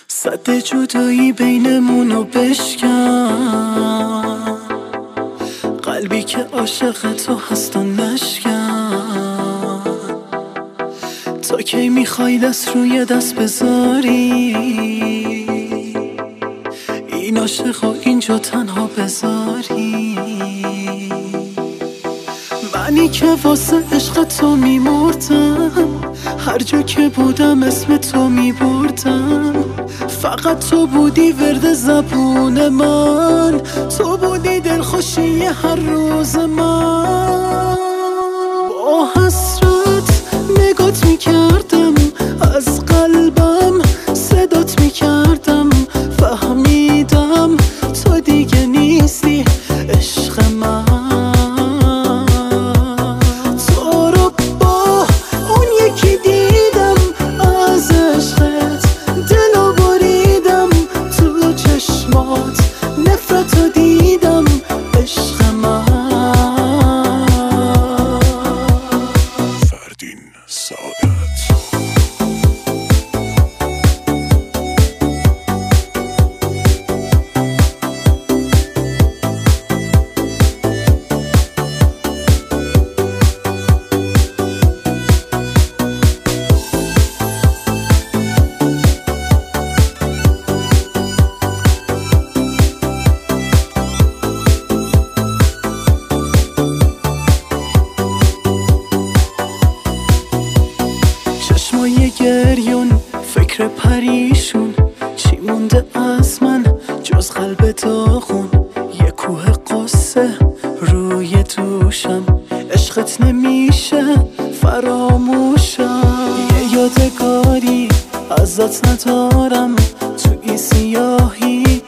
سد جدایی بینمونو بشکن، قلبی که عاشق تو هست و نشکن. تا کی میخوای دست روی دست بذاری، این عاشق و اینجا تنها بذاری؟ منی که واسه عشق تو میمردم، هر جا که بودم اسم تو میبردم. فقط تو بودی ورد زبون من، تو بودی دلخوشی هر روز من. با حسرت نگات میکردم، از قلبم صدات میکردم. فهمیدم تو دیگه نیستی عشق من. چشمای گریون، فکر پریشون، چی مونده از من جز قلب داغون؟ یه کوه قصه روی دوشم، عشقت نمیشه فراموشم. یه یادگاری ازت ندارم، توی سیاهی